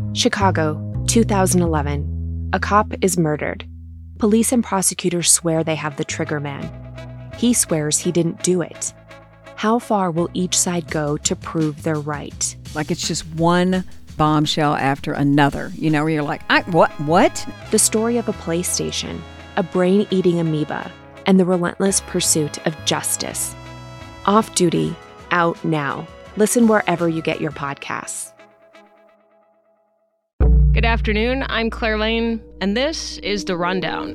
Chicago, 2011. A cop is murdered. Police and prosecutors swear they have the trigger man. He swears he didn't do it. How far will each side go to prove they're right? Like it's just one bombshell after another, where you're like, what? The story of a PlayStation, a brain-eating amoeba, and the relentless pursuit of justice. Off Duty, out now. Listen wherever you get your podcasts. Good afternoon, I'm Claire Lane, and this is The Rundown.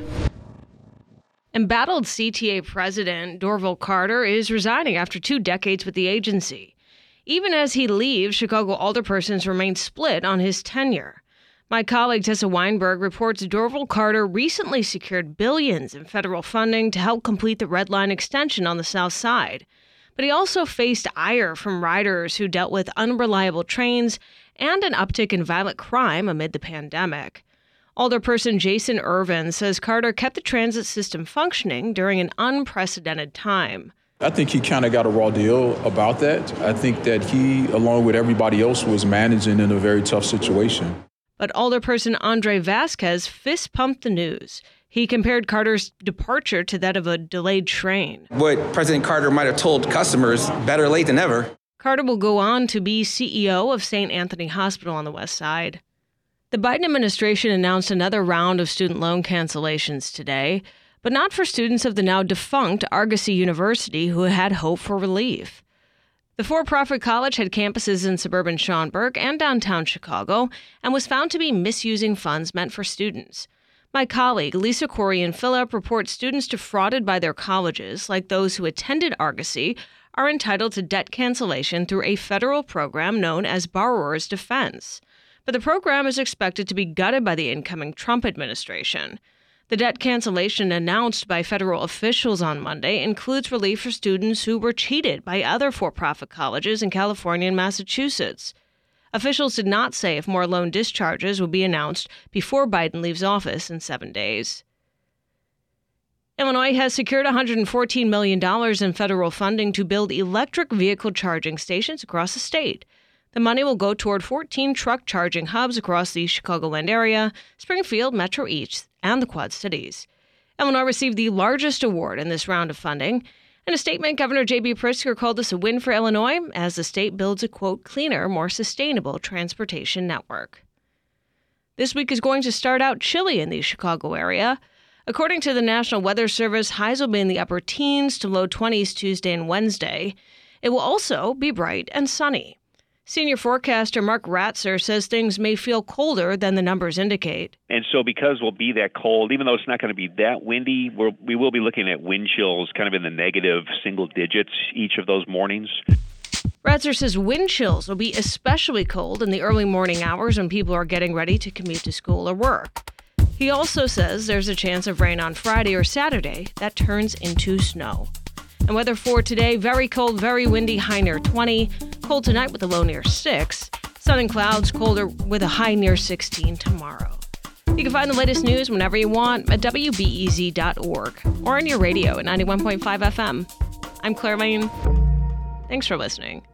Embattled CTA president Dorval Carter is resigning after 2 decades with the agency. Even as he leaves, Chicago alderpersons remain split on his tenure. My colleague Tessa Weinberg reports Dorval Carter recently secured billions in federal funding to help complete the Red Line extension on the South Side. But he also faced ire from riders who dealt with unreliable trains and an uptick in violent crime amid the pandemic. Alderperson Jason Irvin says Carter kept the transit system functioning during an unprecedented time. I think he kind of got a raw deal about that. I think that he, along with everybody else, was managing in a very tough situation. But Alderperson Andre Vasquez fist-pumped the news. He compared Carter's departure to that of a delayed train. What President Carter might have told customers, better late than never. Carter will go on to be CEO of St. Anthony Hospital on the West Side. The Biden administration announced another round of student loan cancellations today, but not for students of the now defunct Argosy University who had hope for relief. The for-profit college had campuses in suburban Schaumburg and downtown Chicago and was found to be misusing funds meant for students. My colleague Lisa Corian-Phillip reports students defrauded by their colleges, like those who attended Argosy, are entitled to debt cancellation through a federal program known as Borrower's Defense. But the program is expected to be gutted by the incoming Trump administration. The debt cancellation announced by federal officials on Monday includes relief for students who were cheated by other for-profit colleges in California and Massachusetts. Officials did not say if more loan discharges will be announced before Biden leaves office in 7 days. Illinois has secured $114 million in federal funding to build electric vehicle charging stations across the state. The money will go toward 14 truck charging hubs across the Chicagoland area, Springfield, Metro East, and the Quad Cities. Illinois received the largest award in this round of funding. In a statement, Governor J.B. Pritzker called this a win for Illinois as the state builds a, quote, cleaner, more sustainable transportation network. This week is going to start out chilly in the Chicago area. According to the National Weather Service, highs will be in the upper teens to low 20s Tuesday and Wednesday. It will also be bright and sunny. Senior forecaster Mark Ratzer says things may feel colder than the numbers indicate. And so because we'll be that cold, even though it's not going to be that windy, we will be looking at wind chills kind of in the negative single digits each of those mornings. Ratzer says wind chills will be especially cold in the early morning hours when people are getting ready to commute to school or work. He also says there's a chance of rain on Friday or Saturday that turns into snow. And weather for today, very cold, very windy, high near 20. Cold tonight with a low near 6. Sun and clouds, colder with a high near 16 tomorrow. You can find the latest news whenever you want at WBEZ.org or on your radio at 91.5 FM. I'm Claire Lane. Thanks for listening.